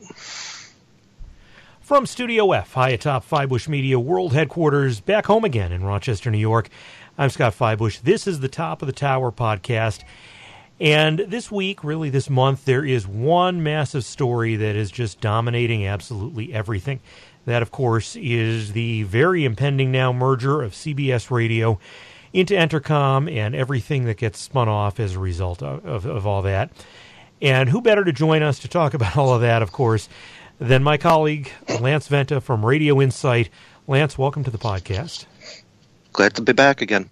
From Studio F, high atop Feibush Media World Headquarters, back home again in Rochester, New York. I'm Scott Feibush. This is the Top of the Tower podcast. And this week, really this month, there is one massive story that is just dominating absolutely everything. That, of course, is the very impending now merger of CBS Radio into Entercom and everything that gets spun off as a result of all that. And who better to join us to talk about all of that, of course, than my colleague, Lance Venta from Radio Insight. Lance, welcome to the podcast. Glad to be back again.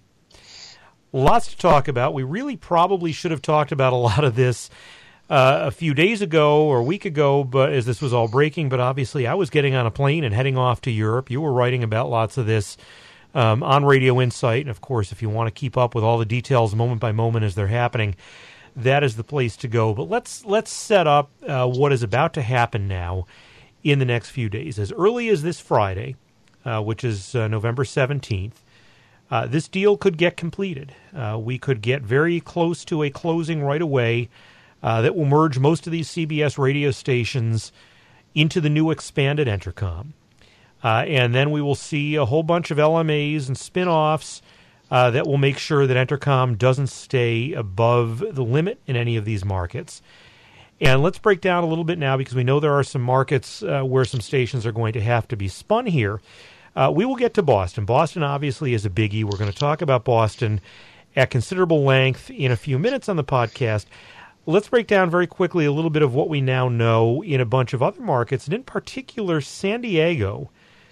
Lots to talk about. We really probably should have talked about a lot of this a few days ago or a week ago, but as this was all breaking. But obviously I was getting on a plane and heading off to Europe. You were writing about lots of this on Radio Insight. And, of course, if you want to keep up with all the details moment by moment as they're happening, that is the place to go. But let's set up what is about to happen now in the next few days. As early as this Friday, which is November 17th, this deal could get completed. We could get very close to a closing right away that will merge most of these CBS radio stations into the new expanded Entercom. And then we will see a whole bunch of LMAs and spin-offs that will make sure that Entercom doesn't stay above the limit in any of these markets. And let's break down a little bit now, because we know there are some markets where some stations are going to have to be spun here. We will get to Boston. Boston obviously is a biggie. We're going to talk about Boston at considerable length in a few minutes on the podcast. Let's break down very quickly a little bit of what we now know in a bunch of other markets, and in particular San Diego.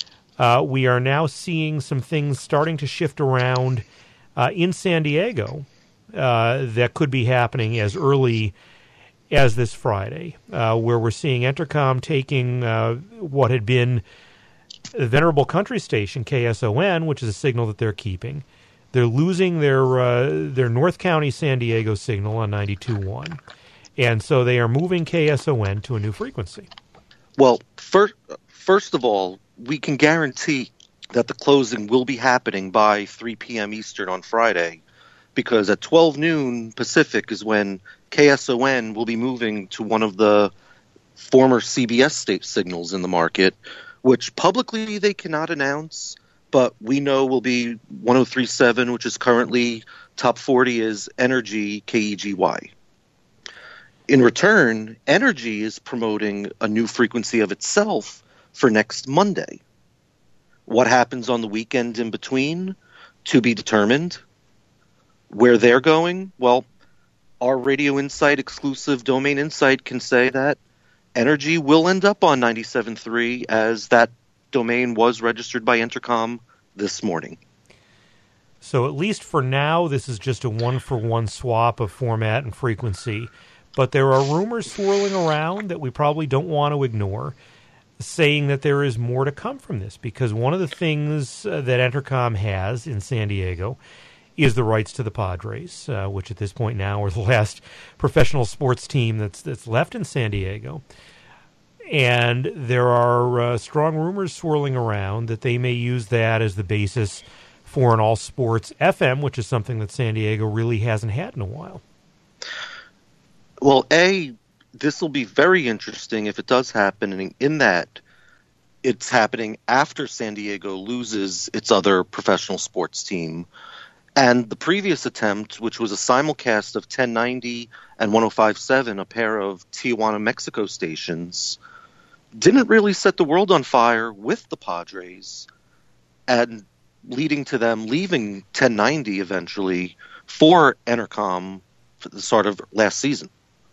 We are now seeing some things starting to shift around in San Diego that could be happening as early as this Friday, where we're seeing Entercom taking what had been the venerable country station, KSON, which is a signal that they're keeping. They're losing their North County San Diego signal on 92.1, and so they are moving KSON to a new frequency. Well, first of all, we can guarantee that the closing will be happening by 3 p.m. Eastern on Friday, because at 12 noon Pacific is when KSON will be moving to one of the former CBS state signals in the market, which publicly they cannot announce, but we know will be 103.7, which is currently top 40 is Energy KEGY. In return, Energy is promoting a new frequency of itself for next Monday. What happens on the weekend in between, to be determined. Where they're going, well, our Radio Insight exclusive Domain Insight can say that Energy will end up on 97.3, as that domain was registered by Entercom this morning. So at least for now, this is just a one-for-one swap of format and frequency. But there are rumors swirling around that we probably don't want to ignore, saying that there is more to come from this, because one of the things that Entercom has in San Diego is the rights to the Padres, which at this point now are the last professional sports team that's left in San Diego. And there are strong rumors swirling around that they may use that as the basis for an all-sports FM, which is something that San Diego really hasn't had in a while. Well, this will be very interesting if it does happen, in that it's happening after San Diego loses its other professional sports team. And the previous attempt, which was a simulcast of 1090 and 105.7, a pair of Tijuana, Mexico stations, didn't really set the world on fire with the Padres, and leading to them leaving 1090 eventually for Entercom for the start of last season.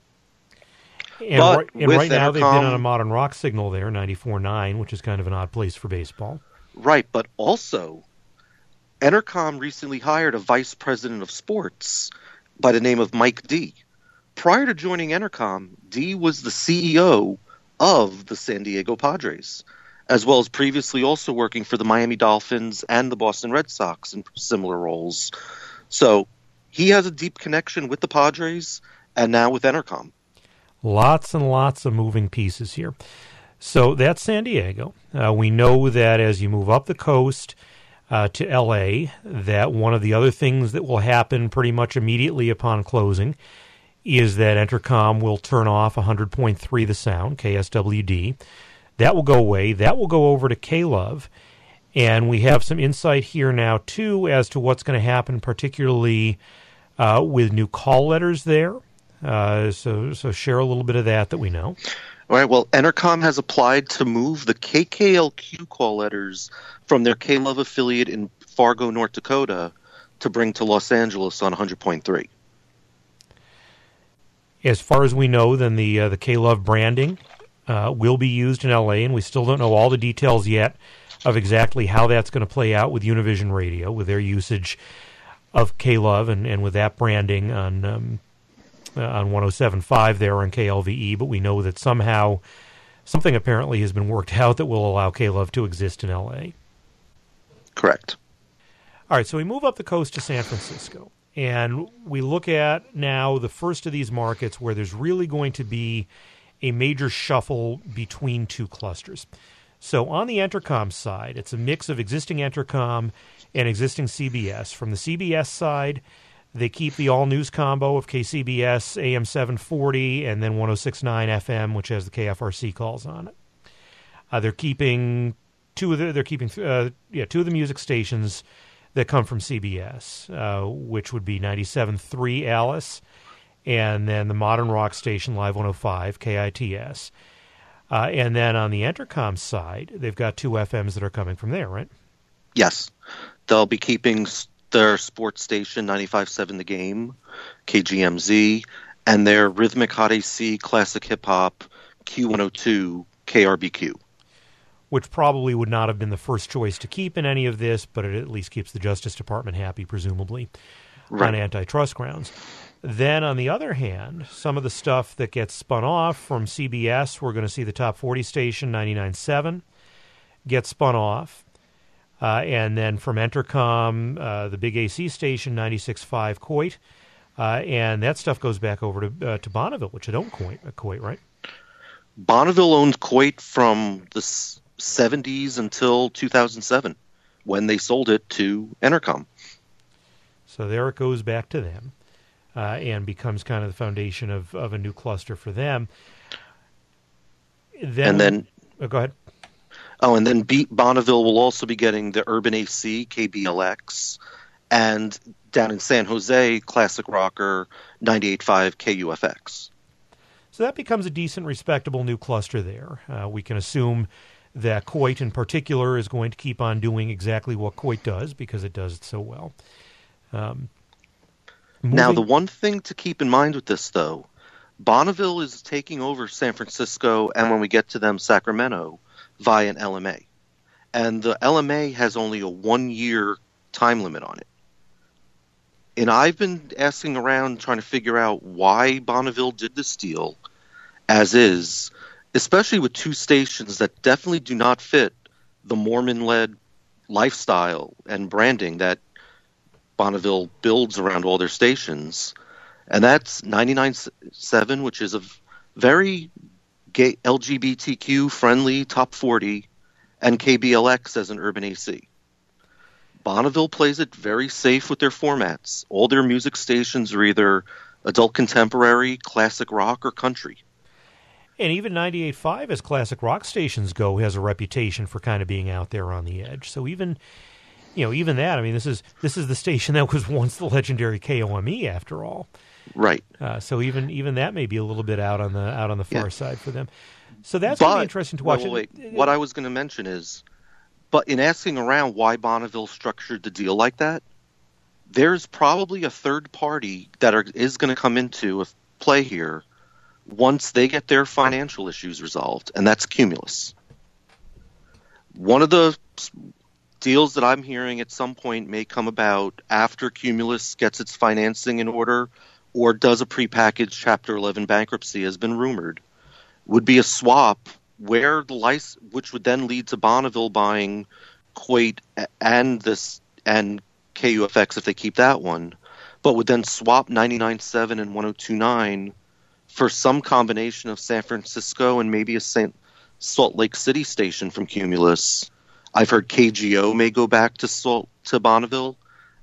And right now they've been on a modern rock signal there, 94.9, which is kind of an odd place for baseball. Right, but also Entercom recently hired a vice president of sports by the name of Mike D. Prior to joining Entercom, D was the CEO of the San Diego Padres, as well as previously also working for the Miami Dolphins and the Boston Red Sox in similar roles. So he has a deep connection with the Padres and now with Entercom. Lots and lots of moving pieces here. So that's San Diego. We know that as you move up the coast to L.A., that one of the other things that will happen pretty much immediately upon closing is that Entercom will turn off 100.3 The Sound, KSWD. That will go away. That will go over to K-Love. And we have some insight here now, too, as to what's going to happen, particularly with new call letters there. So share a little bit of that we know. All right, well, Entercom has applied to move the KKLQ call letters from their K-Love affiliate in Fargo, North Dakota, to bring to Los Angeles on 100.3. As far as we know, then the K-Love branding will be used in L.A., and we still don't know all the details yet of exactly how that's going to play out with Univision Radio, with their usage of K-Love and with that branding on 107.5 there on KLVE, but we know that somehow something apparently has been worked out that will allow K-Love to exist in L.A. Correct. All right, so we move up the coast to San Francisco, and we look at now the first of these markets where there's really going to be a major shuffle between two clusters. So on the Entercom side, it's a mix of existing Entercom and existing CBS. From the CBS side, they keep the all-news combo of KCBS, AM 740, and then 106.9 FM, which has the KFRC calls on it. They're keeping two of the music stations that come from CBS, which would be 97.3 Alice, and then the modern rock station Live 105 KITS. And then on the Entercom side, they've got two FMs that are coming from there, right? Yes. They'll be keeping their sports station, 95.7 The Game, KGMZ, and their rhythmic hot AC, classic hip-hop, Q102, KRBQ. Which probably would not have been the first choice to keep in any of this, but it at least keeps the Justice Department happy, presumably, right, on antitrust grounds. Then, on the other hand, some of the stuff that gets spun off from CBS, we're going to see the Top 40 station, 99.7, get spun off. And then from Entercom, the big AC station, 96.5 Coit. And that stuff goes back over to Bonneville, which had owned Coit, right? Bonneville owned Coit from the 70s until 2007, when they sold it to Entercom. So there it goes back to them. And becomes kind of the foundation of a new cluster for them. Then go ahead. Oh, and then Bonneville will also be getting the Urban AC, KBLX, and down in San Jose, classic rocker, 98.5 KUFX. So that becomes a decent, respectable new cluster there. We can assume that Coit in particular is going to keep on doing exactly what Coit does because it does it so well. Now, the one thing to keep in mind with this, though, Bonneville is taking over San Francisco, and when we get to them, Sacramento, via an LMA. And the LMA has only a 1-year time limit on it. And I've been asking around trying to figure out why Bonneville did this deal as is, especially with two stations that definitely do not fit the Mormon-led lifestyle and branding that Bonneville builds around all their stations. And that's 99.7, which is a very gay, LGBTQ-friendly top 40, and KBLX as an urban AC. Bonneville plays it very safe with their formats. All their music stations are either adult contemporary, classic rock, or country. And even 98.5, as classic rock stations go, has a reputation for kind of being out there on the edge. So even that, I mean, this is the station that was once the legendary KOME, after all. Right. So even that may be a little bit out on the far side for them. So that's going to be interesting to watch. Wait. What I was going to mention is, but in asking around why Bonneville structured the deal like that, there's probably a third party that is going to come into a play here once they get their financial issues resolved, and that's Cumulus. One of the deals that I'm hearing at some point may come about after Cumulus gets its financing in order or does a prepackaged Chapter 11 bankruptcy, has been rumored, would be a swap where the license, which would then lead to Bonneville buying Coit and KUFX if they keep that one, but would then swap 99.7 and 102.9 for some combination of San Francisco and maybe a Salt Lake City station from Cumulus. I've heard KGO may go back to Bonneville.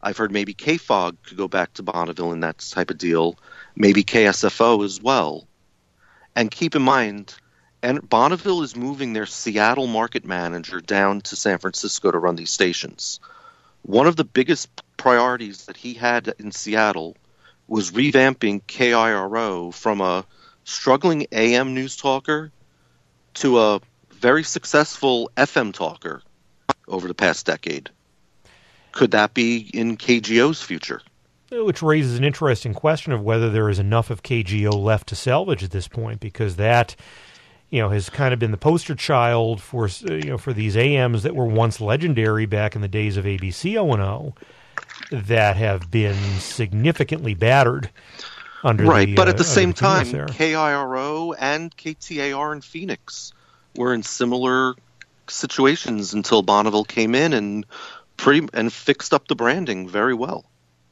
I've heard maybe KFOG could go back to Bonneville in that type of deal, maybe KSFO as well. And keep in mind, Bonneville is moving their Seattle market manager down to San Francisco to run these stations. One of the biggest priorities that he had in Seattle was revamping KIRO from a struggling AM news talker to a very successful FM talker over the past decade. Could that be in KGO's future? Which raises an interesting question of whether there is enough of KGO left to salvage at this point, because that, has kind of been the poster child for, for these AMs that were once legendary back in the days of ABC O&O that have been significantly battered under right. But at the same the time, KIRO and KTAR in Phoenix were in similar situations until Bonneville came in and fixed up the branding very well.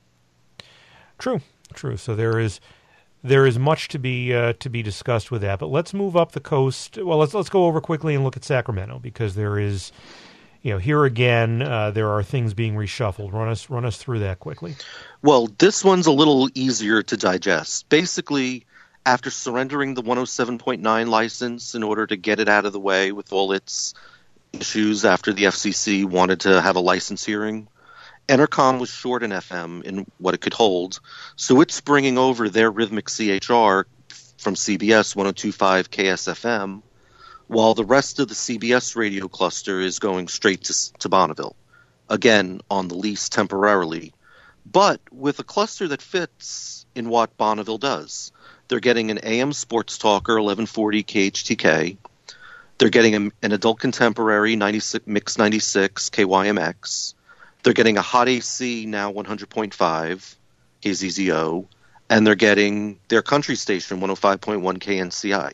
True. So there is much to be discussed with that. But let's move up the coast. Well, let's go over quickly and look at Sacramento, because there is, here again, there are things being reshuffled. Run us through that quickly. Well, this one's a little easier to digest. Basically, after surrendering the 107.9 license in order to get it out of the way with all its issues after the FCC wanted to have a license hearing, Entercom was short in FM in what it could hold, so it's bringing over their rhythmic CHR from CBS 102.5 KSFM, while the rest of the CBS radio cluster is going straight to Bonneville, again on the lease temporarily, but with a cluster that fits in what Bonneville does. They're getting an AM sports talker, 1140 KHTK. They're getting an adult contemporary, 96, Mix 96 KYMX. They're getting a hot AC, now 100.5 KZZO. And they're getting their country station, 105.1 KNCI.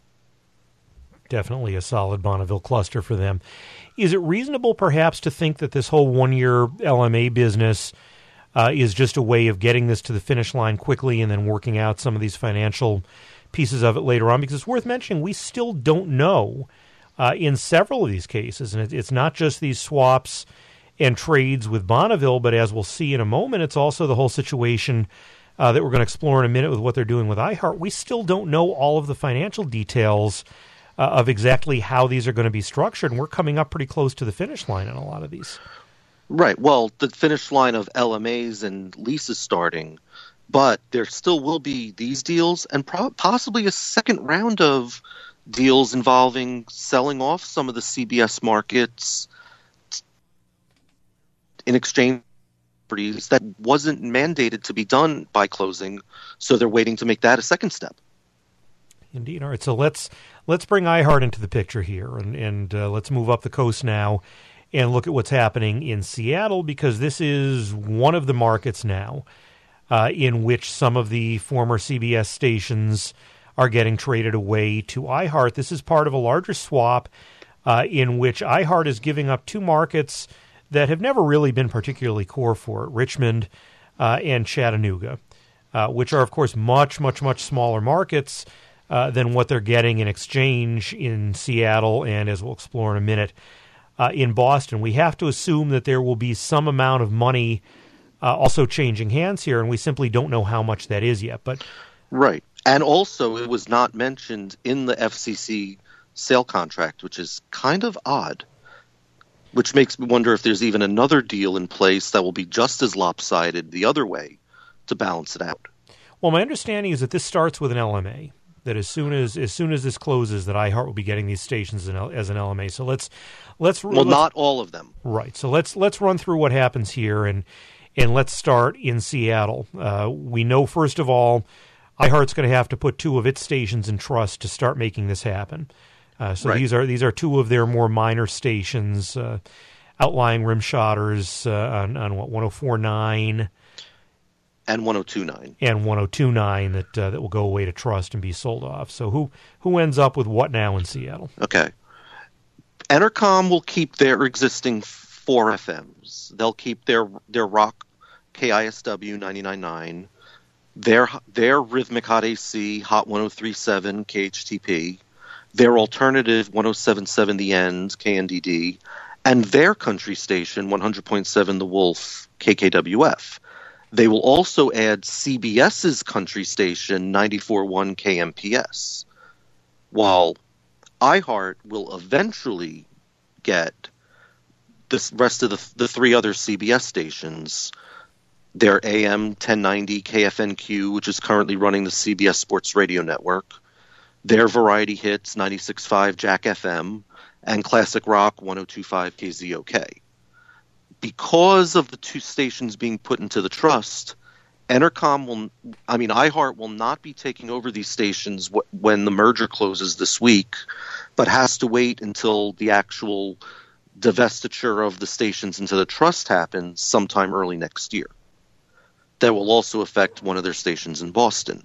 Definitely a solid Bonneville cluster for them. Is it reasonable, perhaps, to think that this whole one-year LMA business is just a way of getting this to the finish line quickly and then working out some of these financial pieces of it later on? Because it's worth mentioning, we still don't know in several of these cases, and it's not just these swaps and trades with Bonneville, but as we'll see in a moment, it's also the whole situation that we're going to explore in a minute with what they're doing with iHeart. We still don't know all of the financial details of exactly how these are going to be structured, and we're coming up pretty close to the finish line on a lot of these. Right. Well, the finish line of LMAs and leases starting, but there still will be these deals and possibly a second round of deals involving selling off some of the CBS markets in exchange for properties that wasn't mandated to be done by closing, so they're waiting to make that a second step. Indeed. All right, so let's bring iHeart into the picture here, and let's move up the coast now and look at what's happening in Seattle, because this is one of the markets now in which some of the former CBS stations are getting traded away to iHeart. This is part of a larger swap in which iHeart is giving up two markets that have never really been particularly core for it, Richmond and Chattanooga, which are, of course, much, much, much smaller markets than what they're getting in exchange in Seattle and, as we'll explore in a minute, in Boston. We have to assume that there will be some amount of money also changing hands here, and we simply don't know how much that is yet. But right. And also, it was not mentioned in the FCC sale contract, which is kind of odd, which makes me wonder if there's even another deal in place that will be just as lopsided the other way to balance it out. Well, my understanding is that this starts with an LMA, that as soon as this closes, that iHeart will be getting these stations as an LMA. So let's not all of them. Right. So let's run through what happens here, and let's start in Seattle. We know, first of all, iHeart's going to have to put two of its stations in trust to start making this happen. So right. These are two of their more minor stations, outlying rimshotters on what, 104.9 and 102.9 and 102.9 that will go away to trust and be sold off. So who ends up with what now in Seattle? Okay, Entercom will keep their existing 4 FMs. They'll keep their rock KISW 99.9, their rhythmic hot AC hot 103.7 KHTP. Their alternative 107.7 The End, KNDD, and their country station, 100.7 The Wolf, KKWF. They will also add CBS's country station, 94.1 KMPS, while iHeart will eventually get the rest of the three other CBS stations, their AM 1090 KFNQ, which is currently running the CBS Sports Radio Network, their variety hits 96.5 Jack FM, and classic rock 102.5 KZOK. Because of the two stations being put into the trust, iHeart will not be taking over these stations when the merger closes this week, but has to wait until the actual divestiture of the stations into the trust happens sometime early next year. That will also affect one of their stations in Boston.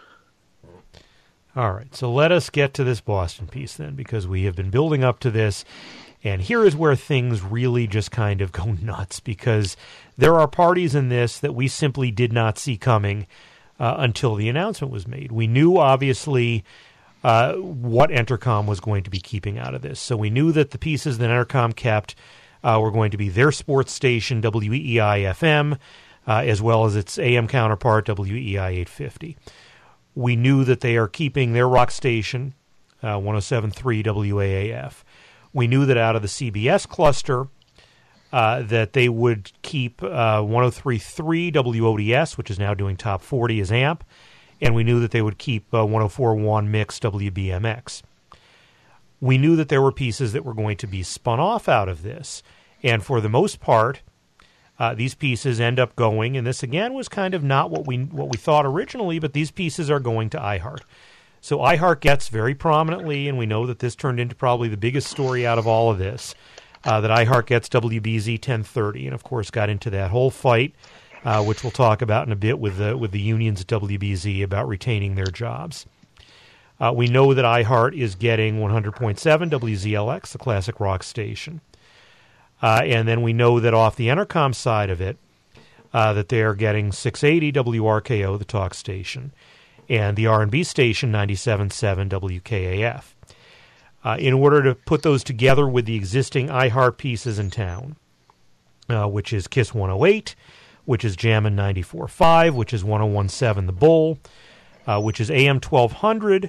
All right, so let us get to this Boston piece then, because we have been building up to this, and here is where things really just kind of go nuts, because there are parties in this that we simply did not see coming until the announcement was made. We knew, obviously, what Entercom was going to be keeping out of this. So we knew that the pieces that Entercom kept were going to be their sports station, WEEI-FM, as well as its AM counterpart, WEEI-850. We knew that they are keeping their rock station, 107.3 WAAF. We knew that out of the CBS cluster that they would keep 103.3 WODS, which is now doing top 40 as AMP, and we knew that they would keep 104.1 Mix WBMX. We knew that there were pieces that were going to be spun off out of this, and for the most part, these pieces end up going, and this again was kind of not what we thought originally, but these pieces are going to iHeart. So iHeart gets very prominently, and we know that this turned into probably the biggest story out of all of this, that iHeart gets WBZ 1030, and of course got into that whole fight, which we'll talk about in a bit with the unions at WBZ about retaining their jobs. We know that iHeart is getting 100.7 WZLX, the classic rock station. And then we know that off the Entercom side of it, that they are getting 680 WRKO, the talk station, and the R&B station, 97.7 WKAF. In order to put those together with the existing iHeart pieces in town, which is KISS 108, which is Jammin' 94.5, which is 101.7 The Bull, which is AM 1200,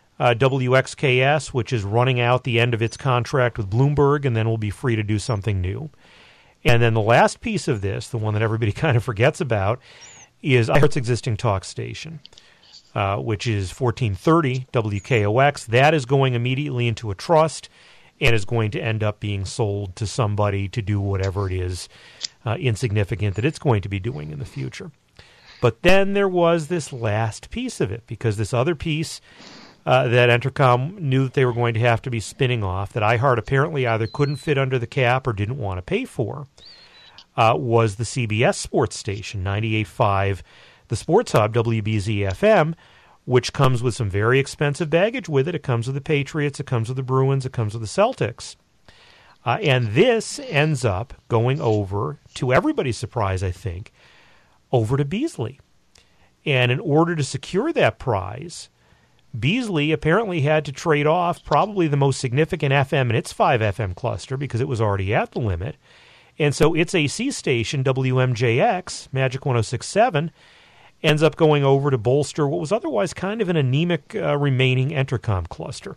WXKS, which is running out the end of its contract with Bloomberg and then will be free to do something new. And then the last piece of this, the one that everybody kind of forgets about, is iHeart's existing talk station, which is 1430 WKOX. That is going immediately into a trust and is going to end up being sold to somebody to do whatever it is insignificant that it's going to be doing in the future. But then there was this last piece of it, because this other piece that Entercom knew that they were going to have to be spinning off, that iHeart apparently either couldn't fit under the cap or didn't want to pay for, was the CBS sports station, 98.5, the Sports Hub, WBZ-FM, which comes with some very expensive baggage with it. It comes with the Patriots, it comes with the Bruins, it comes with the Celtics. And this ends up going over, to everybody's surprise, I think, over to Beasley. And in order to secure that prize, Beasley apparently had to trade off probably the most significant FM in its 5 FM cluster because it was already at the limit. And so its AC station, WMJX, Magic 106.7, ends up going over to bolster what was otherwise kind of an anemic remaining Entercom cluster.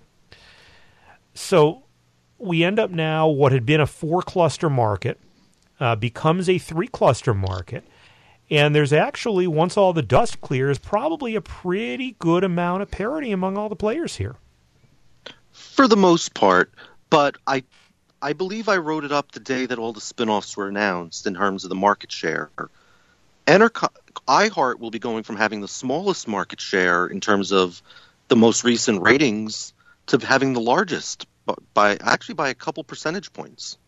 So we end up now, what had been a 4-cluster market becomes a 3-cluster market. And there's actually, once all the dust clears, probably a pretty good amount of parity among all the players here. For the most part, but I believe I wrote it up the day that all the spinoffs were announced in terms of the market share. iHeart will be going from having the smallest market share in terms of the most recent ratings to having the largest by a couple percentage points.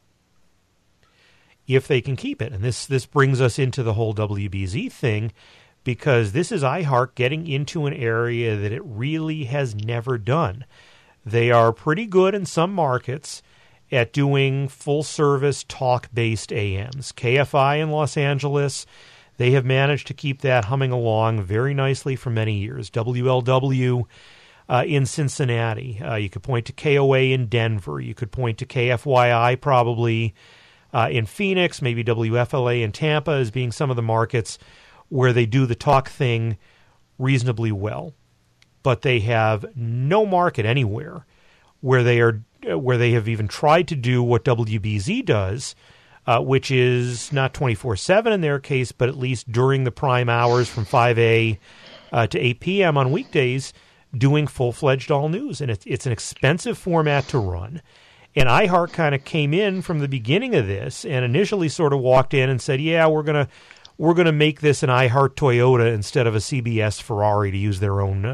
If they can keep it. And this brings us into the whole WBZ thing, because this is iHeart getting into an area that it really has never done. They are pretty good in some markets at doing full-service talk-based AMs. KFI in Los Angeles, they have managed to keep that humming along very nicely for many years. WLW in Cincinnati. You could point to KOA in Denver. You could point to KFYI probably in Phoenix, maybe WFLA in Tampa as being some of the markets where they do the talk thing reasonably well. But they have no market anywhere where they have even tried to do what WBZ does, which is not 24/7 in their case, but at least during the prime hours from 5 to 8 p.m. on weekdays, doing full-fledged all news. And it's an expensive format to run. And iHeart kind of came in from the beginning of this and initially sort of walked in and said, yeah, we're gonna make this an iHeart Toyota instead of a CBS Ferrari, to use their own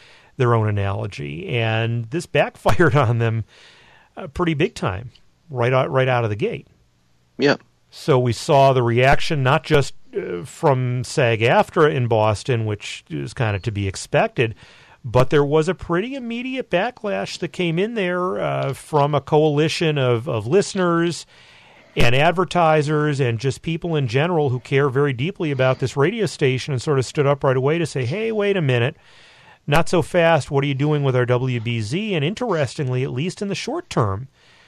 analogy. And this backfired on them pretty big time right out of the gate. Yeah. So we saw the reaction not just from SAG-AFTRA in Boston, which is kind of to be expected, but there was a pretty immediate backlash that came in there from a coalition of listeners and advertisers and just people in general who care very deeply about this radio station, and sort of stood up right away to say, hey, wait a minute, not so fast. What are you doing with our WBZ? And interestingly, at least in the short term,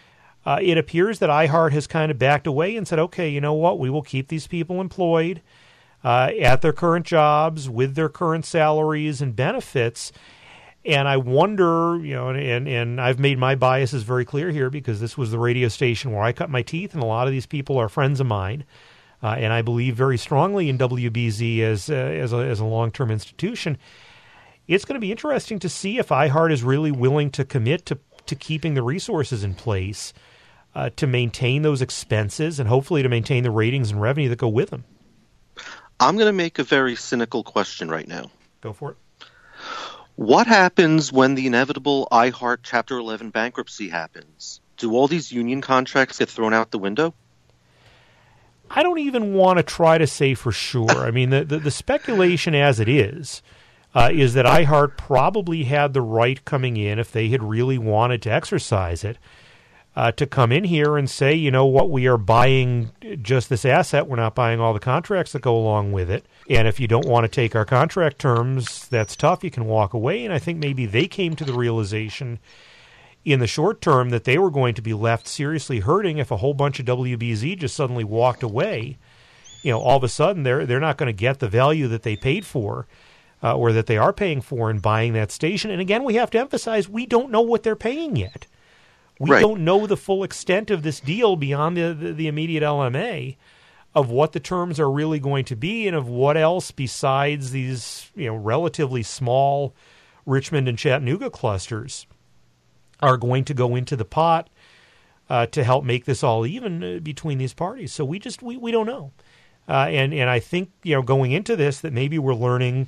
it appears that iHeart has kind of backed away and said, okay, you know what, we will keep these people employed at their current jobs with their current salaries and benefits. And I wonder, and I've made my biases very clear here because this was the radio station where I cut my teeth, and a lot of these people are friends of mine. And I believe very strongly in WBZ as a long-term institution. It's going to be interesting to see if iHeart is really willing to commit to keeping the resources in place to maintain those expenses and hopefully to maintain the ratings and revenue that go with them. I'm going to make a very cynical question right now. Go for it. What happens when the inevitable iHeart Chapter 11 bankruptcy happens? Do all these union contracts get thrown out the window? I don't even want to try to say for sure. I mean, the speculation as it is that iHeart probably had the right coming in, if they had really wanted to exercise it, to come in here and say, you know what, we are buying just this asset. We're not buying all the contracts that go along with it. And if you don't want to take our contract terms, that's tough. You can walk away. And I think maybe they came to the realization in the short term that they were going to be left seriously hurting if a whole bunch of WBZ just suddenly walked away. All of a sudden they're not going to get the value that they paid for or that they are paying for in buying that station. And again, we have to emphasize, we don't know what they're paying yet. We don't know the full extent of this deal beyond the immediate LMA, of what the terms are really going to be and of what else besides these relatively small Richmond and Chattanooga clusters are going to go into the pot to help make this all even between these parties. So we don't know. And I think going into this that maybe we're learning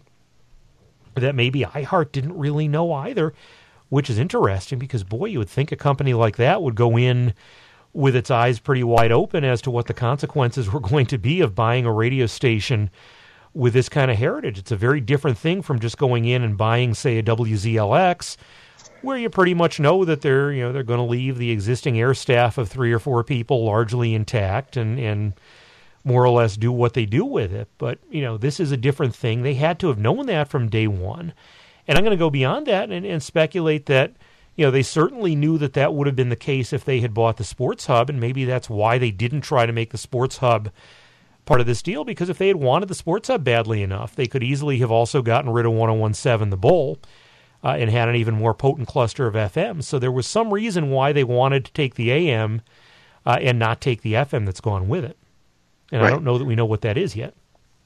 that maybe iHeart didn't really know either, which is interesting because, boy, you would think a company like that would go in with its eyes pretty wide open as to what the consequences were going to be of buying a radio station with this kind of heritage. It's a very different thing from just going in and buying, say, a WZLX, where you pretty much know that they're going to leave the existing air staff of 3 or 4 people largely intact and more or less do what they do with it. But, this is a different thing. They had to have known that from day one. And I'm going to go beyond that and speculate that, they certainly knew that would have been the case if they had bought the Sports Hub, and maybe that's why they didn't try to make the Sports Hub part of this deal, because if they had wanted the Sports Hub badly enough, they could easily have also gotten rid of 101.7 The Bull and had an even more potent cluster of FM. So there was some reason why they wanted to take the AM and not take the FM that's gone with it. And I don't know that we know what that is yet.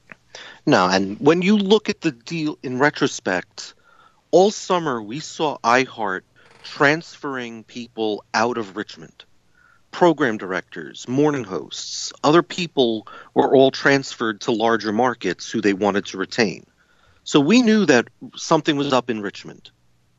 No, and when you look at the deal in retrospect, all summer we saw iHeart transferring people out of Richmond. Program directors, morning hosts, other people were all transferred to larger markets who they wanted to retain. So we knew that something was up in Richmond.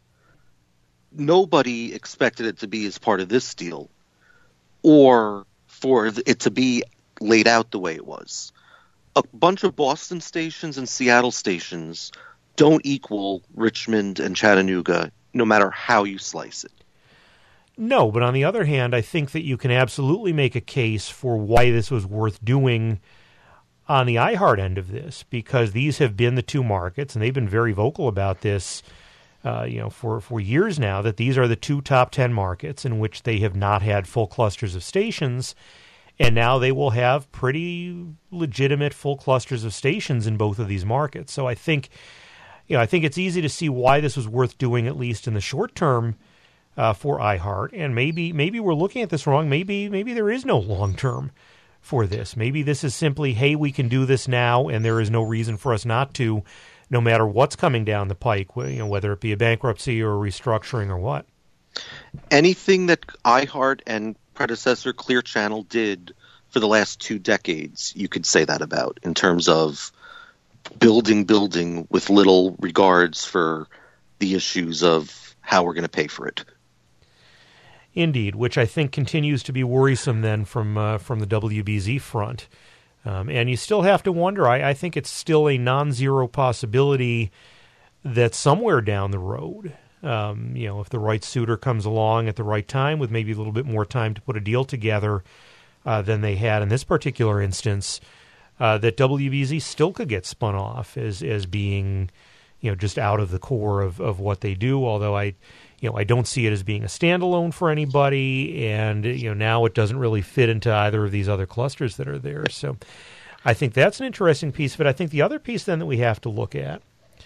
Nobody expected it to be as part of this deal or for it to be laid out the way it was. A bunch of Boston stations and Seattle stations don't equal Richmond and Chattanooga, no matter how you slice it. No, but on the other hand, I think that you can absolutely make a case for why this was worth doing on the iHeart end of this, because these have been the two markets, and they've been very vocal about this for years now, that these are the two top 10 markets in which they have not had full clusters of stations, and now they will have pretty legitimate full clusters of stations in both of these markets. So I think it's easy to see why this was worth doing, at least in the short term, for iHeart. And maybe we're looking at this wrong. Maybe there is no long term for this. Maybe this is simply, hey, we can do this now, and there is no reason for us not to, no matter what's coming down the pike, whether it be a bankruptcy or a restructuring or what. Anything that iHeart and predecessor Clear Channel did for the last 2 decades, you could say that about, in terms of building with little regards for the issues of how we're going to pay for it. Indeed, which I think continues to be worrisome then from the WBZ front. And you still have to wonder, I think it's still a non-zero possibility that somewhere down the road, if the right suitor comes along at the right time with maybe a little bit more time to put a deal together than they had in this particular instance, that WBZ still could get spun off as being, just out of the core of what they do, although I don't see it as being a standalone for anybody, and now it doesn't really fit into either of these other clusters that are there. So I think that's an interesting piece of it. I think the other piece then that we have to look at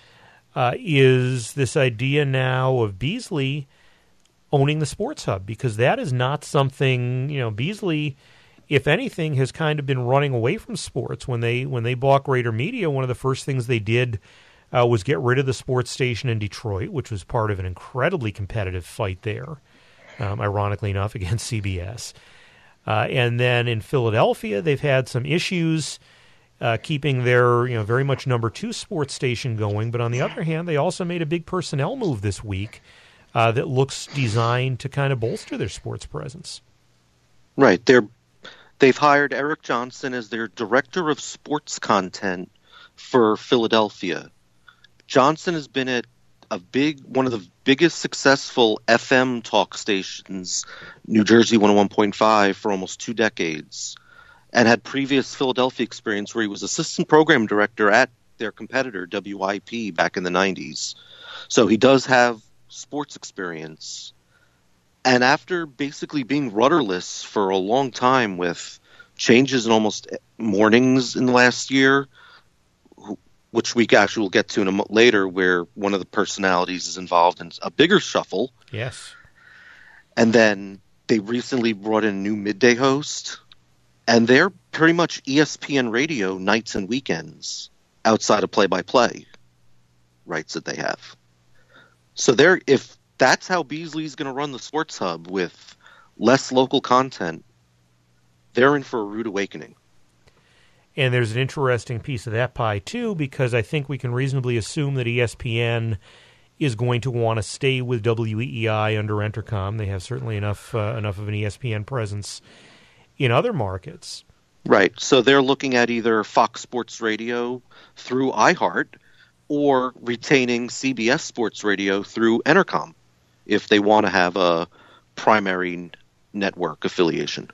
is this idea now of Beasley owning the Sports Hub, because that is not something, Beasley, if anything, has kind of been running away from sports. When they bought Greater Media, one of the first things they did was get rid of the sports station in Detroit, which was part of an incredibly competitive fight there, ironically enough, against CBS. And then in Philadelphia, they've had some issues keeping their very much number 2 sports station going. But on the other hand, they also made a big personnel move this week that looks designed to kind of bolster their sports presence. Right. They've hired Eric Johnson as their director of sports content for Philadelphia. Johnson has been at one of the biggest successful FM talk stations, New Jersey 101.5, for almost 2 decades, and had previous Philadelphia experience where he was assistant program director at their competitor, WIP, back in the 90s. So he does have sports experience. And after basically being rudderless for a long time with changes in almost mornings in the last year, which we actually will get to later, where one of the personalities is involved in a bigger shuffle. Yes. And then they recently brought in a new midday host, and they're pretty much ESPN radio nights and weekends outside of play-by-play rights that they have. So if that's how Beasley's going to run the Sports Hub, with less local content, they're in for a rude awakening. And there's an interesting piece of that pie, too, because I think we can reasonably assume that ESPN is going to want to stay with WEEI under Entercom. They have certainly enough of an ESPN presence in other markets. Right. So they're looking at either Fox Sports Radio through iHeart or retaining CBS Sports Radio through Entercom if they want to have a primary network affiliation.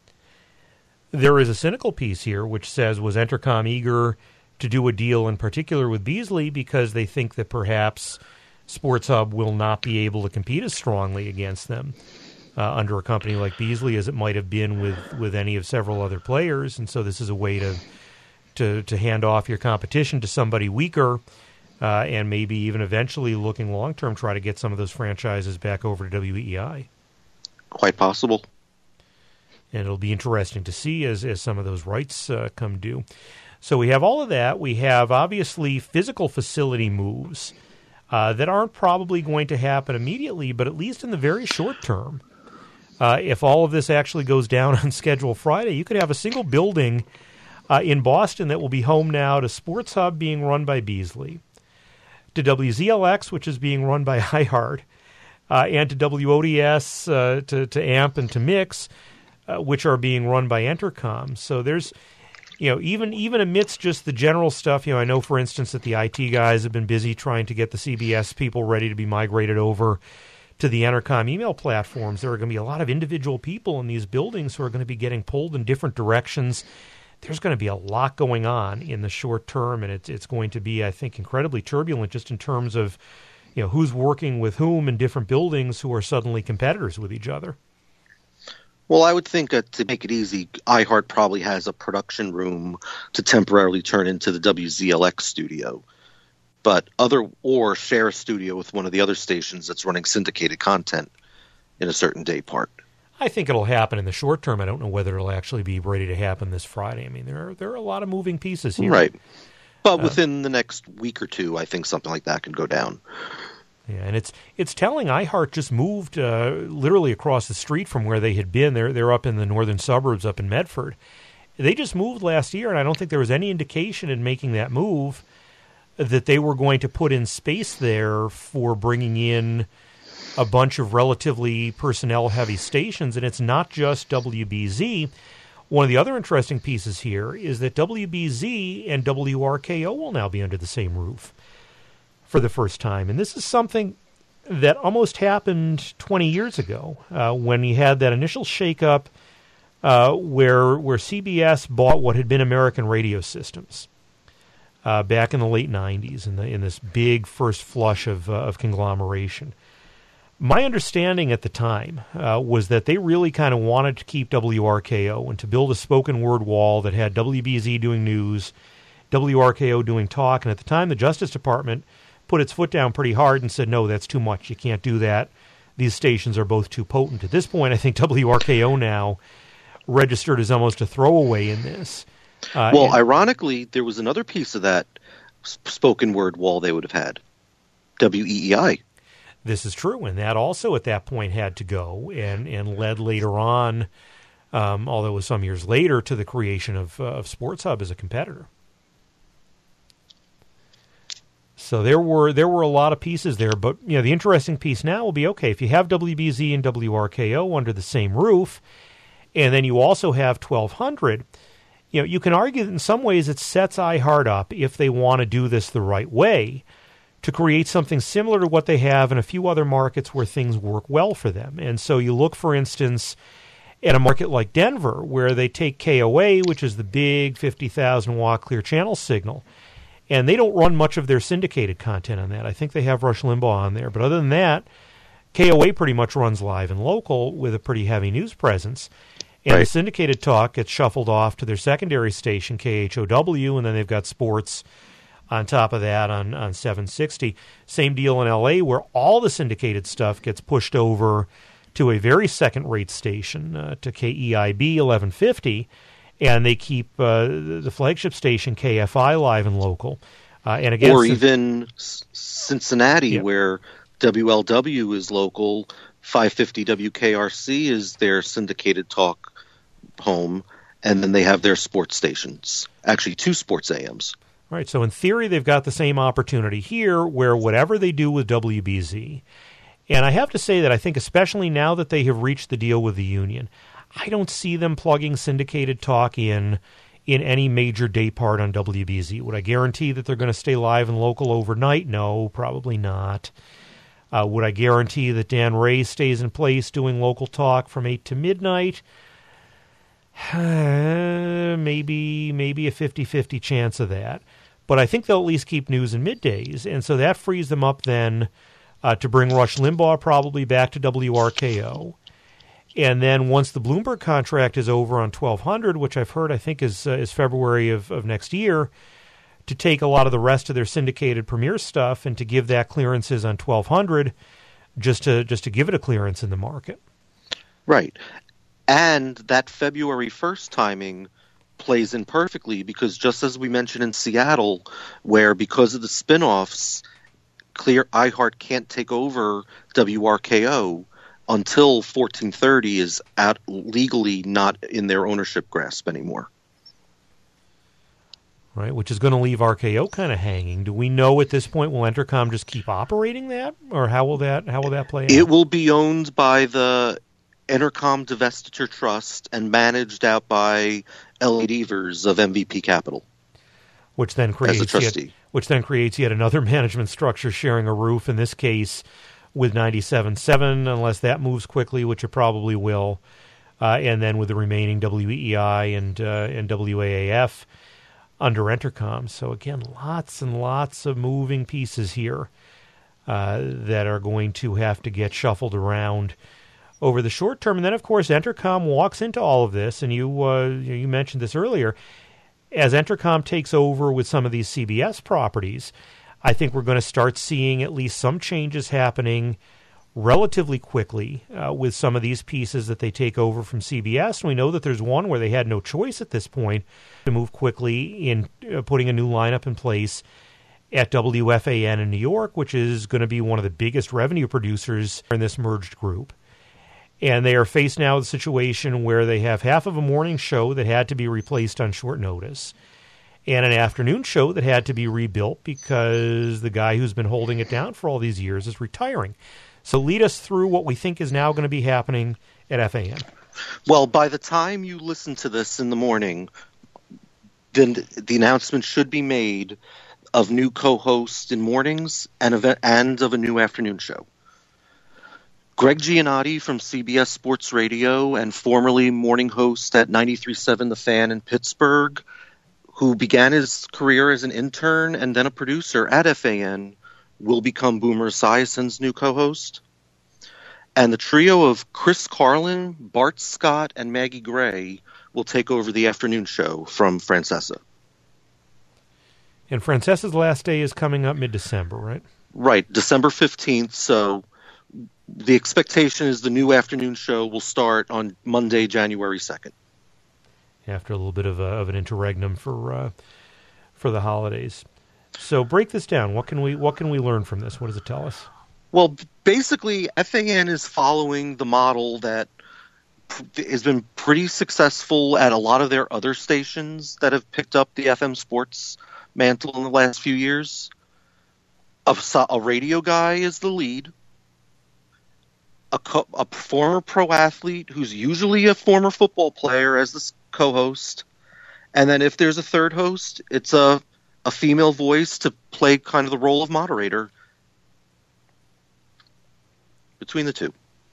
There is a cynical piece here which says, was Entercom eager to do a deal in particular with Beasley because they think that perhaps Sports Hub will not be able to compete as strongly against them under a company like Beasley as it might have been with any of several other players, and so this is a way to hand off your competition to somebody weaker and maybe even eventually, looking long-term, try to get some of those franchises back over to WEEI. Quite possible. And it'll be interesting to see as some of those rights come due. So we have all of that. We have, obviously, physical facility moves that aren't probably going to happen immediately, but at least in the very short term. If all of this actually goes down on schedule Friday, you could have a single building in Boston that will be home now to Sports Hub being run by Beasley, to WZLX, which is being run by iHeart, and to WODS, to AMP, and to Mix, which are being run by Entercom. So there's, even amidst just the general stuff, I know, for instance, that the IT guys have been busy trying to get the CBS people ready to be migrated over to the Entercom email platforms. There are going to be a lot of individual people in these buildings who are going to be getting pulled in different directions. There's going to be a lot going on in the short term, and it's going to be, I think, incredibly turbulent just in terms of, who's working with whom in different buildings who are suddenly competitors with each other. Well, I would think to make it easy, iHeart probably has a production room to temporarily turn into the WZLX studio, or share a studio with one of the other stations that's running syndicated content in a certain day part. I think it'll happen in the short term. I don't know whether it'll actually be ready to happen this Friday. I mean, there are a lot of moving pieces here. Right. But within the next week or two, I think something like that could go down. Yeah, and it's telling iHeart just moved literally across the street from where they had been. They're up in the northern suburbs up in Medford. They just moved last year, and I don't think there was any indication in making that move that they were going to put in space there for bringing in a bunch of relatively personnel-heavy stations, and it's not just WBZ. One of the other interesting pieces here is that WBZ and WRKO will now be under the same roof for the first time. And this is something that almost happened 20 years ago when you had that initial shakeup where CBS bought what had been American Radio Systems back in the late 90s in this big first flush of conglomeration. My understanding at the time was that they really kind of wanted to keep WRKO and to build a spoken word wall that had WBZ doing news, WRKO doing talk. And at the time, the Justice Department put its foot down pretty hard and said, no, that's too much. You can't do that. These stations are both too potent. At this point, I think WRKO now registered as almost a throwaway in this. Ironically, there was another piece of that spoken word wall they would have had, WEEI. This is true, and that also at that point had to go and led later on, although it was some years later, to the creation of Sports Hub as a competitor. So there were a lot of pieces there, but the interesting piece now will be, okay, if you have WBZ and WRKO under the same roof, and then you also have 1200, you can argue that in some ways it sets iHeart up, if they want to do this the right way, to create something similar to what they have in a few other markets where things work well for them. And so you look, for instance, at a market like Denver, where they take KOA, which is the big 50,000-watt clear channel signal, and they don't run much of their syndicated content on that. I think they have Rush Limbaugh on there. But other than that, KOA pretty much runs live and local with a pretty heavy news presence. And the syndicated talk gets shuffled off to their secondary station, KHOW, and then they've got sports on top of that on 760. Same deal in L.A., where all the syndicated stuff gets pushed over to a very second-rate station, to KEIB 1150, and they keep the flagship station, KFI, live and local. And again, or even Cincinnati, where WLW is local, 550 WKRC is their syndicated talk home, and then they have their sports stations, actually 2 sports AMs. Right, so in theory, they've got the same opportunity here where whatever they do with WBZ, and I have to say that I think especially now that they have reached the deal with the union, I don't see them plugging syndicated talk in any major day part on WBZ. Would I guarantee that they're going to stay live and local overnight? No, probably not. Would I guarantee that Dan Ray stays in place doing local talk from 8 to midnight? Maybe a 50-50 chance of that. But I think they'll at least keep news in middays, and so that frees them up then to bring Rush Limbaugh probably back to WRKO. And then once the Bloomberg contract is over on 1200, which I've heard I think is February of next year, to take a lot of the rest of their syndicated premiere stuff and to give that clearances on 1200 just to give it a clearance in the market. Right. And that February 1st timing plays in perfectly because just as we mentioned in Seattle, where because of the spinoffs, Clear iHeart can't take over WRKO until 1430 is legally not in their ownership grasp anymore. Right, which is going to leave RKO kind of hanging. Do we know at this point, will Entercom just keep operating that, or how will that play out? It will be owned by the Entercom Divestiture Trust and managed out by Elliot Evers of MVP Capital, which then creates yet another management structure sharing a roof. In this case, with 97.7, unless that moves quickly, which it probably will, and then with the remaining WEEI and WAAF under Entercom. So again, lots and lots of moving pieces here. that are going to have to get shuffled around over the short term. And then, of course, Entercom walks into all of this, and you mentioned this earlier. As Entercom takes over with some of these CBS properties, I think we're going to start seeing at least some changes happening relatively quickly with some of these pieces that they take over from CBS. And we know that there's one where they had no choice at this point to move quickly in putting a new lineup in place at WFAN in New York, which is going to be one of the biggest revenue producers in this merged group. And they are faced now with a situation where they have half of a morning show that had to be replaced on short notice and an afternoon show that had to be rebuilt because the guy who's been holding it down for all these years is retiring. So lead us through what we think is now going to be happening at FAN. Well, by the time you listen to this in the morning, then the announcement should be made of new co-hosts in mornings and of a new afternoon show. Greg Giannotti from CBS Sports Radio and formerly morning host at 93.7 The Fan in Pittsburgh, who began his career as an intern and then a producer at FAN, will become Boomer Esiason's new co-host. And the trio of Chris Carlin, Bart Scott, and Maggie Gray will take over the afternoon show from Francesa. And Francesa's last day is coming up mid-December, right? Right, December 15th. So the expectation is the new afternoon show will start on Monday, January 2nd. After a little bit of an interregnum for the holidays. So break this down. What can we learn from this? What does it tell us? Well, basically, FAN is following the model that has been pretty successful at a lot of their other stations that have picked up the FM sports mantle in the last few years. A radio guy is the lead. A former pro athlete who's usually a former football player as the co-host. And then if there's a third host, it's a female voice to play kind of the role of moderator between the two.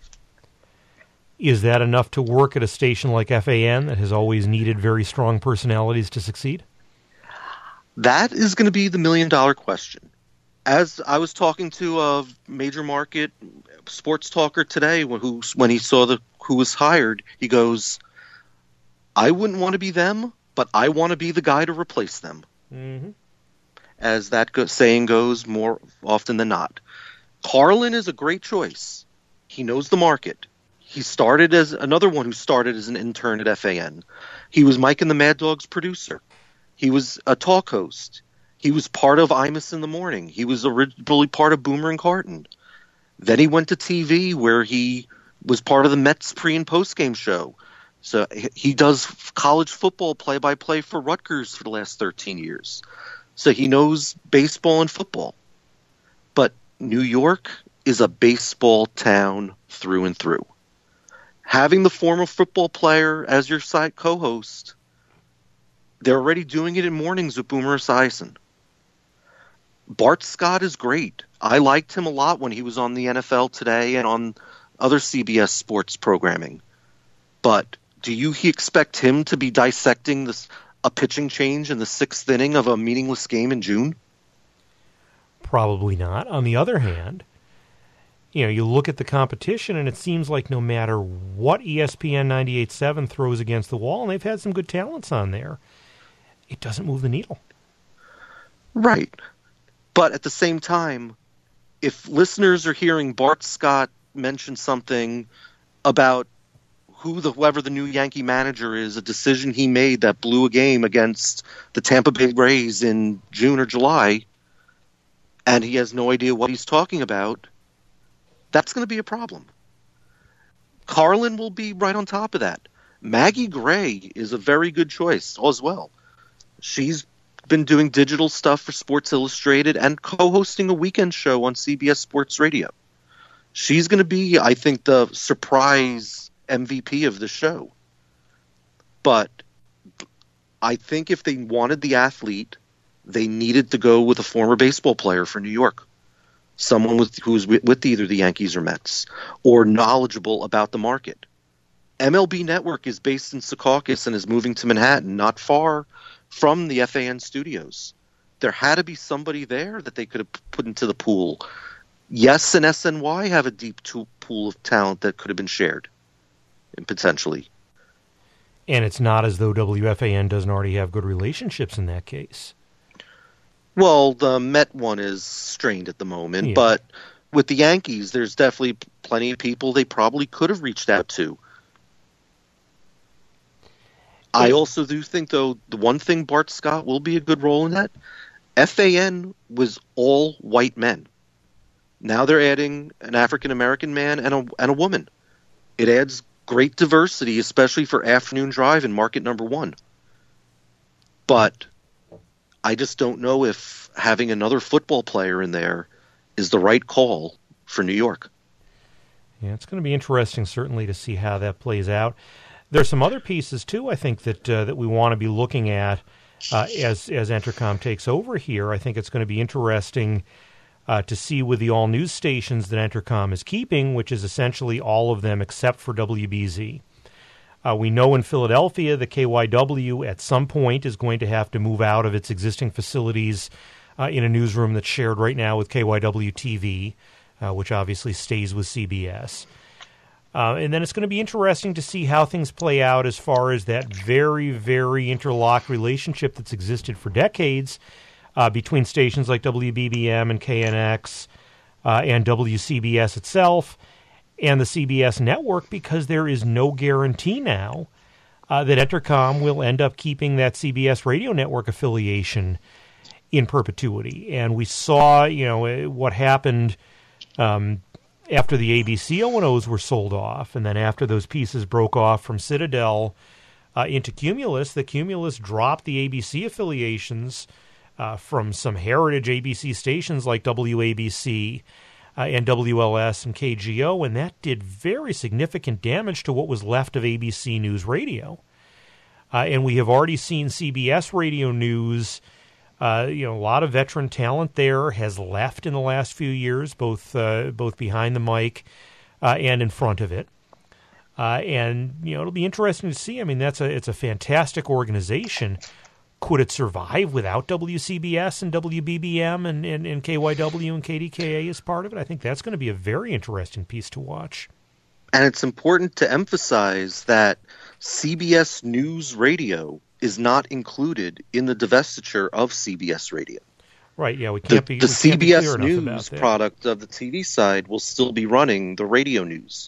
Is that enough to work at a station like FAN that has always needed very strong personalities to succeed? That is going to be the million-dollar question. As I was talking to a major market sports talker today, when he saw who was hired, he goes, "I wouldn't want to be them, but I want to be the guy to replace them." Mm-hmm. As that saying goes, more often than not. Carlin is a great choice. He knows the market. He started as another one who started as an intern at FAN. He was Mike and the Mad Dog's producer. He was a talk host. He was part of Imus in the Morning. He was originally part of Boomer and Carton. Then he went to TV where he was part of the Mets pre- and post-game show. So he does college football play-by-play for Rutgers for the last 13 years. So he knows baseball and football. But New York is a baseball town through and through. Having the former football player as your side co-host, they're already doing it in mornings with Boomer Esiason. Bart Scott is great. I liked him a lot when he was on the NFL Today and on other CBS sports programming. But do you expect him to be dissecting a pitching change in the sixth inning of a meaningless game in June? Probably not. On the other hand, you look at the competition and it seems like no matter what ESPN 98.7 throws against the wall, and they've had some good talents on there, it doesn't move the needle. Right. But at the same time, if listeners are hearing Bart Scott mention something about whoever the new Yankee manager is, a decision he made that blew a game against the Tampa Bay Rays in June or July, and he has no idea what he's talking about, that's going to be a problem. Carlin will be right on top of that. Maggie Gray is a very good choice as well. She's been doing digital stuff for Sports Illustrated and co-hosting a weekend show on CBS Sports Radio. She's going to be, I think, the surprise MVP of the show. But I think if they wanted the athlete, they needed to go with a former baseball player for New York. Someone who was with either the Yankees or Mets, or knowledgeable about the market. MLB Network is based in Secaucus and is moving to Manhattan, not far from the FAN studios. There had to be somebody there that they could have put into the pool. Yes, and SNY have a deep pool of talent that could have been shared, and potentially. And it's not as though WFAN doesn't already have good relationships in that case. Well, the Met one is strained at the moment, Yeah. but with the Yankees, there's definitely plenty of people they probably could have reached out to. I also do think, though, the one thing Bart Scott will be a good role in that, FAN was all white men. Now they're adding an African-American man and a woman. It adds great diversity, especially for afternoon drive and market number one. But I just don't know if having another football player in there is the right call for New York. Yeah, it's going to be interesting, certainly, to see how that plays out. There's some other pieces, too, I think, that we want to be looking at as Entercom takes over here. I think it's going to be interesting to see with the all-news stations that Entercom is keeping, which is essentially all of them except for WBZ. We know in Philadelphia the KYW at some point is going to have to move out of its existing facilities in a newsroom that's shared right now with KYW-TV, which obviously stays with CBS. And then it's going to be interesting to see how things play out as far as that very, very interlocked relationship that's existed for decades between stations like WBBM and KNX and WCBS itself and the CBS network, because there is no guarantee now that Entercom will end up keeping that CBS radio network affiliation in perpetuity. And we saw, what happened after the ABC O&Os were sold off, and then after those pieces broke off from Citadel into Cumulus, the Cumulus dropped the ABC affiliations from some heritage ABC stations like WABC and WLS and KGO, and that did very significant damage to what was left of ABC News Radio. And we have already seen CBS Radio News. A lot of veteran talent there has left in the last few years, both behind the mic and in front of it. And it'll be interesting to see. I mean, it's a fantastic organization. Could it survive without WCBS and WBBM and KYW and KDKA as part of it? I think that's going to be a very interesting piece to watch. And it's important to emphasize that CBS News Radio is not included in the divestiture of CBS Radio. Right, yeah, we can't be the CBS be News product of the TV side will still be running the radio news.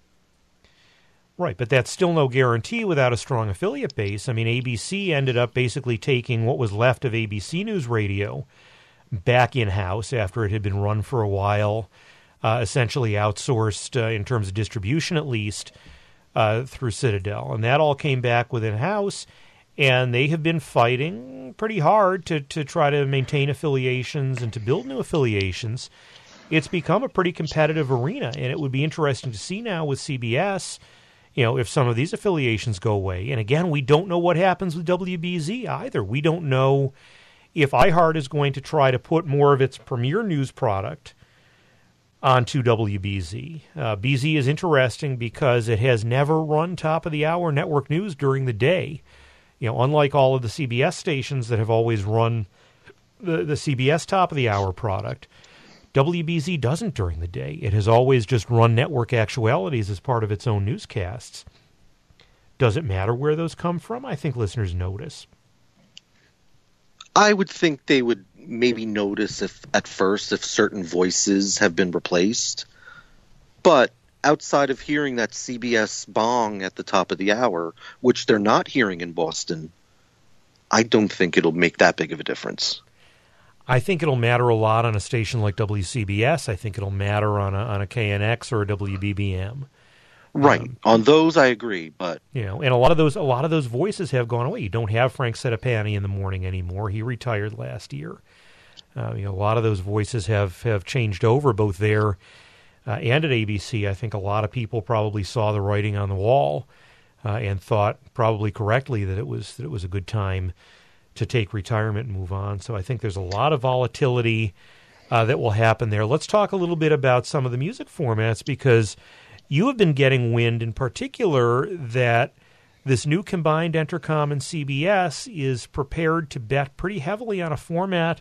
Right, but that's still no guarantee without a strong affiliate base. I mean, ABC ended up basically taking what was left of ABC News Radio back in-house after it had been run for a while, essentially outsourced in terms of distribution at least through Citadel. And that all came back within-house, and they have been fighting pretty hard to try to maintain affiliations and to build new affiliations. It's become a pretty competitive arena, and it would be interesting to see now with CBS, if some of these affiliations go away. And again, we don't know what happens with WBZ either. We don't know if iHeart is going to try to put more of its premier news product onto WBZ. BZ is interesting because it has never run top-of-the-hour network news during the day. Unlike all of the CBS stations that have always run the CBS top-of-the-hour product, WBZ doesn't during the day. It has always just run network actualities as part of its own newscasts. Does it matter where those come from? I think listeners notice. I would think they would maybe notice if certain voices have been replaced. But outside of hearing that CBS bong at the top of the hour, which they're not hearing in Boston, I don't think it'll make that big of a difference. I think it'll matter a lot on a station like WCBS. I think it'll matter on a KNX or a WBBM. Right. On those, I agree. But and a lot of those voices have gone away. You don't have Frank Sedapani in the morning anymore. He retired last year. A lot of those voices have changed over both there and at ABC. I think a lot of people probably saw the writing on the wall and thought, probably correctly, that it was a good time to take retirement and move on. So I think there's a lot of volatility that will happen there. Let's talk a little bit about some of the music formats, because you have been getting wind in particular that this new combined Entercom and CBS is prepared to bet pretty heavily on a format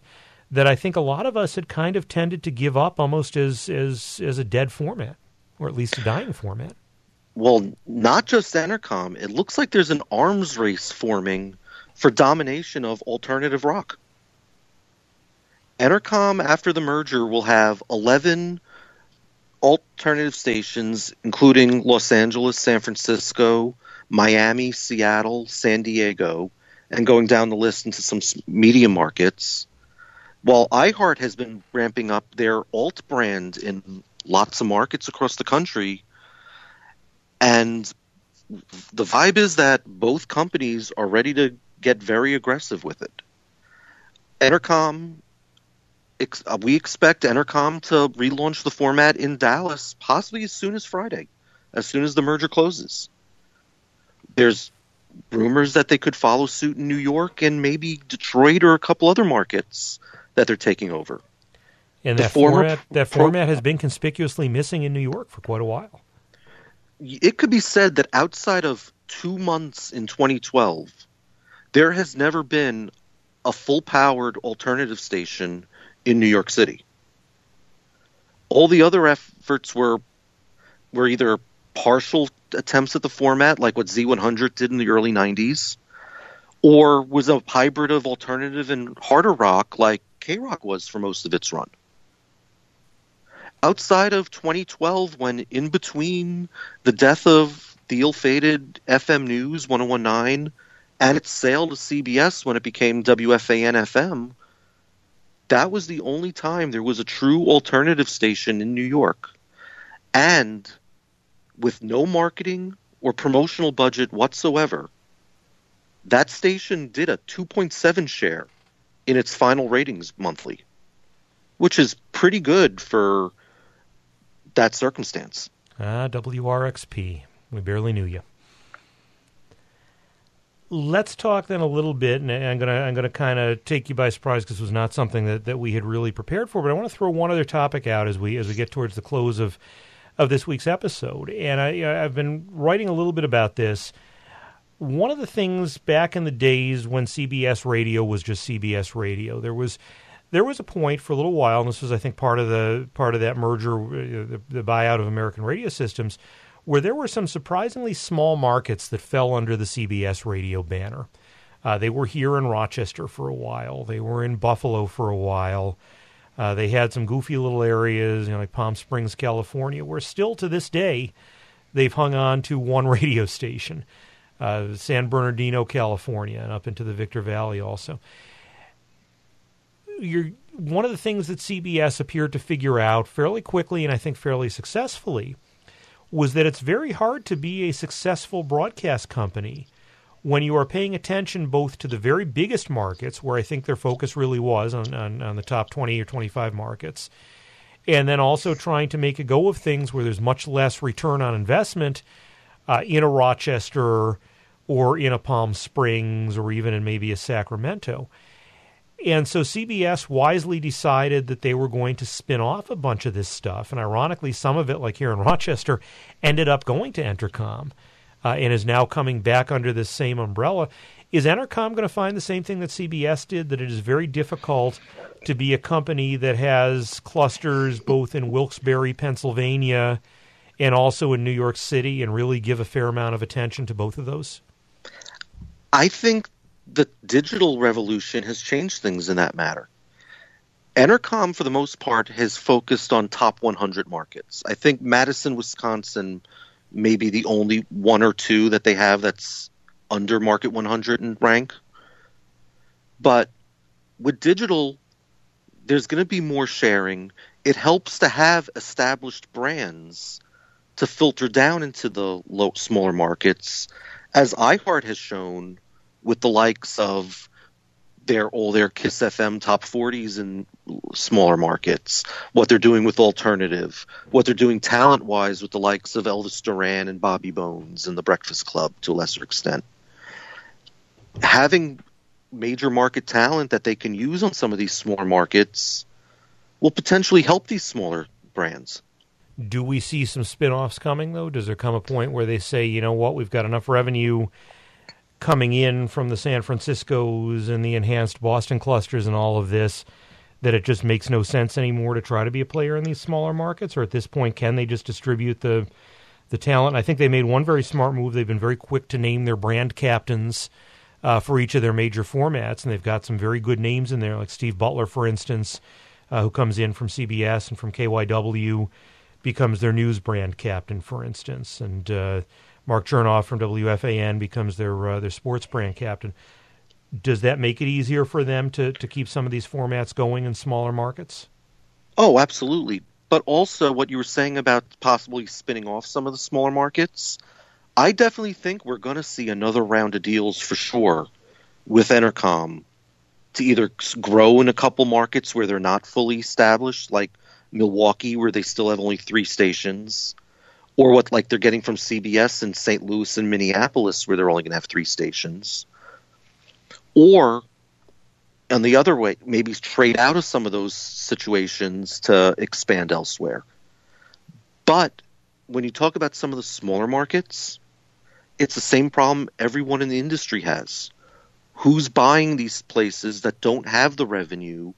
that I think a lot of us had kind of tended to give up almost as a dead format, or at least a dying format. Well, not just Entercom. It looks like there's an arms race forming for domination of alternative rock. Entercom, after the merger, will have 11 alternative stations, including Los Angeles, San Francisco, Miami, Seattle, San Diego, and going down the list into some medium markets. While iHeart has been ramping up their alt brand in lots of markets across the country, and the vibe is that both companies are ready to get very aggressive with it. Entercom, we expect Entercom to relaunch the format in Dallas possibly as soon as Friday, as soon as the merger closes. There's rumors that they could follow suit in New York and maybe Detroit or a couple other markets that they're taking over. And that format has been conspicuously missing in New York for quite a while. It could be said that outside of 2 months in 2012, there has never been a full-powered alternative station in New York City. All the other efforts were either partial attempts at the format, like what Z100 did in the early 90s, or was a hybrid of alternative and harder rock like K-Rock was for most of its run. Outside of 2012, when in between the death of the ill-fated FM News 1019 and its sale to CBS when it became WFAN-FM, that was the only time there was a true alternative station in New York. And with no marketing or promotional budget whatsoever, that station did a 2.7 share in its final ratings monthly, which is pretty good for that circumstance. WRXP. We barely knew you. Let's talk then a little bit, and I'm gonna kind of take you by surprise because this was not something that we had really prepared for. But I want to throw one other topic out as we get towards the close of this week's episode. And I've been writing a little bit about this. One of the things back in the days when CBS Radio was just CBS Radio, there was a point for a little while, and this was, I think, part of that merger, the buyout of American Radio Systems, where there were some surprisingly small markets that fell under the CBS Radio banner. They were here in Rochester for a while. They were in Buffalo for a while. They had some goofy little areas, like Palm Springs, California, where still to this day they've hung on to one radio station, San Bernardino, California, and up into the Victor Valley also. One of the things that CBS appeared to figure out fairly quickly, and I think fairly successfully, was that it's very hard to be a successful broadcast company when you are paying attention both to the very biggest markets, where I think their focus really was on the top 20 or 25 markets, and then also trying to make a go of things where there's much less return on investment in a Rochester or in a Palm Springs or even in maybe a Sacramento. And so CBS wisely decided that they were going to spin off a bunch of this stuff. And ironically, some of it, like here in Rochester, ended up going to Entercom and is now coming back under this same umbrella. Is Entercom going to find the same thing that CBS did, that it is very difficult to be a company that has clusters both in Wilkes-Barre, Pennsylvania, and also in New York City, and really give a fair amount of attention to both of those? I think the digital revolution has changed things in that matter. Entercom, for the most part, has focused on top 100 markets. I think Madison, Wisconsin, may be the only one or two that they have that's under market 100 in rank. But with digital, there's going to be more sharing. It helps to have established brands to filter down into the smaller markets, as iHeart has shown with the likes of all their Kiss FM top 40s in smaller markets, what they're doing with alternative, what they're doing talent-wise with the likes of Elvis Duran and Bobby Bones and the Breakfast Club to a lesser extent. Having major market talent that they can use on some of these smaller markets will potentially help these smaller brands. Do we see some spin-offs coming, though? Does there come a point where they say, you know what, we've got enough revenue coming in from the San Franciscos and the enhanced Boston clusters and all of this, that it just makes no sense anymore to try to be a player in these smaller markets? Or at this point, can they just distribute the talent? I think they made one very smart move. They've been very quick to name their brand captains for each of their major formats, and they've got some very good names in there, like Steve Butler, for instance, who comes in from CBS and from KYW, becomes their news brand captain, for instance, and Mark Chernoff from WFAN becomes their sports brand captain. Does that make it easier for them to keep some of these formats going in smaller markets? Oh, absolutely. But also what you were saying about possibly spinning off some of the smaller markets, I definitely think we're going to see another round of deals for sure with Entercom to either grow in a couple markets where they're not fully established, like Milwaukee, where they still have only 3 stations, or what like they're getting from CBS in St. Louis and Minneapolis, where they're only going to have 3 stations. Or, on the other way, maybe trade out of some of those situations to expand elsewhere. But when you talk about some of the smaller markets, it's the same problem everyone in the industry has. Who's buying these places that don't have the revenue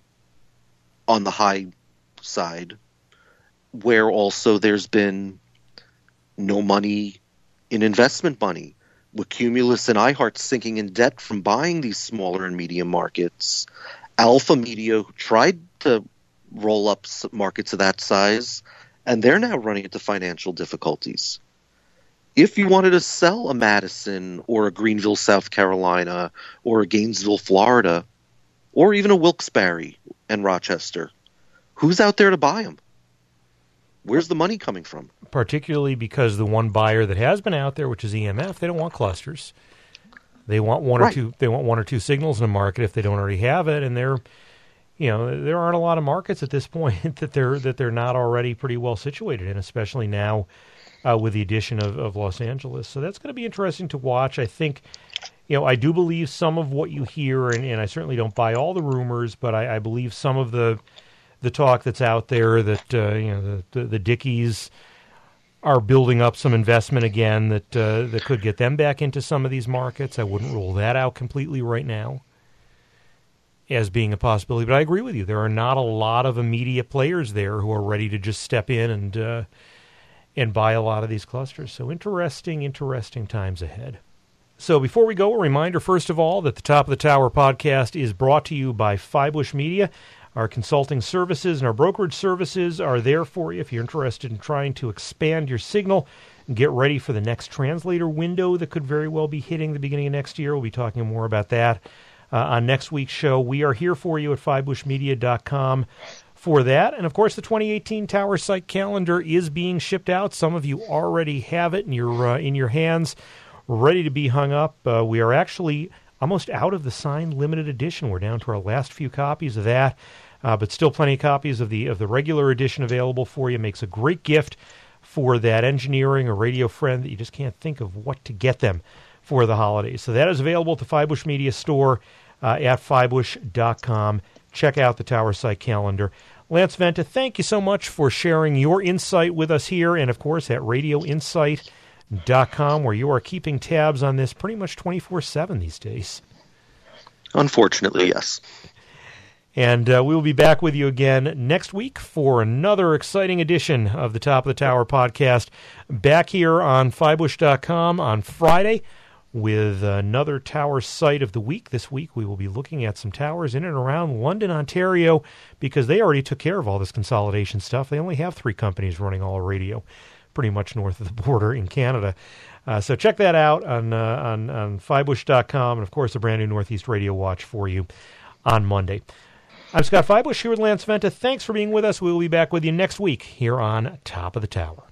on the high side, where also there's been no money in investment money? With Cumulus and iHeart sinking in debt from buying these smaller and medium markets, Alpha Media tried to roll up markets of that size, and they're now running into financial difficulties. If you wanted to sell a Madison or a Greenville, South Carolina, or a Gainesville, Florida, or even a Wilkes-Barre and Rochester, who's out there to buy them? Where's the money coming from? Particularly because the one buyer that has been out there, which is EMF, they don't want clusters. They want one or two. They want 1 or 2 signals in a market if they don't already have it, and there aren't a lot of markets at this point that they're not already pretty well situated in, especially now with the addition of Los Angeles. So that's going to be interesting to watch. I think, I do believe some of what you hear, and I certainly don't buy all the rumors, but I believe some of the talk that's out there that the Dickies are building up some investment again that could get them back into some of these markets. I wouldn't rule that out completely right now as being a possibility. But I agree with you. There are not a lot of immediate players there who are ready to just step in and buy a lot of these clusters. So interesting times ahead. So before we go, a reminder, first of all, that the Top of the Tower podcast is brought to you by Fibush Media. Our consulting services and our brokerage services are there for you if you're interested in trying to expand your signal and get ready for the next translator window that could very well be hitting the beginning of next year. We'll be talking more about that on next week's show. We are here for you at fibushmedia.com for that. And, of course, the 2018 Tower Site calendar is being shipped out. Some of you already have it in your hands, ready to be hung up. We are actually almost out of the signed limited edition. We're down to our last few copies of that. But still plenty of copies of the regular edition available for you. Makes a great gift for that engineering or radio friend that you just can't think of what to get them for the holidays. So that is available at the Fibush Media store at fibush.com. Check out the Tower Site calendar. Lance Venta, thank you so much for sharing your insight with us here, and of course at radioinsight.com, where you are keeping tabs on this pretty much 24/7 these days. Unfortunately, yes. And we will be back with you again next week for another exciting edition of the Top of the Tower podcast. Back here on Fibush.com on Friday with another tower site of the week. This week we will be looking at some towers in and around London, Ontario, because they already took care of all this consolidation stuff. They only have 3 companies running all radio pretty much north of the border in Canada. So check that out on Fibush.com, and, of course, a brand new Northeast Radio Watch for you on Monday. I'm Scott Fibush here with Lance Venta. Thanks for being with us. We will be back with you next week here on Top of the Tower.